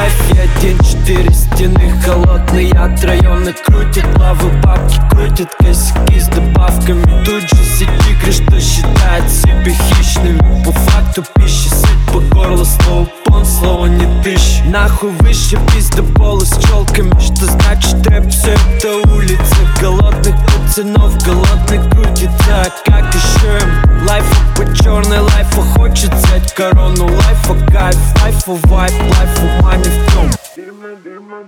лайфе 1-4 стены холодные от района крутит лавы, бабки крутят косяки с добавками. Тут же сети что считает себя хищными. По факту пищи сыть по горло, слово пон, слово не тыщ. Нахуй выше пиздоболы с челками. Что значит рэп, все это улица голодных пацанов, голодный крутится. А как еще им? Лайфа по черной, лайфа хочет взять корону. Лайфа кайф, лайфа вайп, лайфа мани в том. Дима, Дима,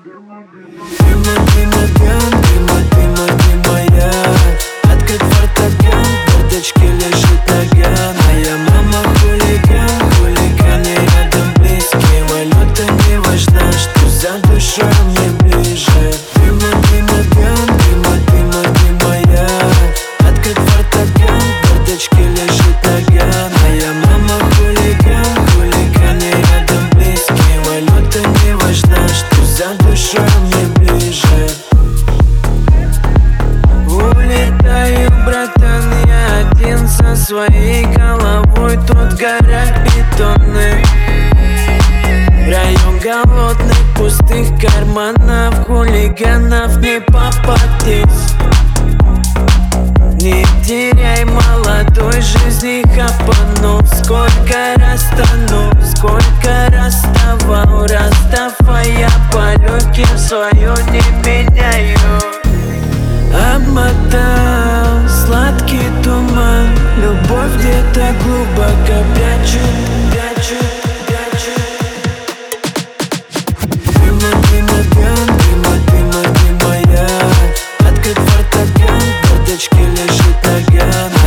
я. Открыт фортепиан, в бардачке лежит наган. Моя мама хулиган, хулиганы рядом близкие. Валюта не важна, что за душой мне ближе. Дима, я. Открыт фортепиан, в бардачке лежит наган. Моя мама хулиган, хулиганы рядом близкие. Валюта не важна, что за душой мне ближе. Улетаю, братан, я один со своей головой. Тут гора бетонных, район голодных, пустых карманов. Хулиганов не попадись. Не теряй молодой жизни хапану. Сколько раз тону, сколько раз вставал, расставая полётки свою не меняю. Обмотал сладкий туман, любовь где-то глубоко прячу. Дима, я. Открыт фортепиан, в бардачке лежит наган.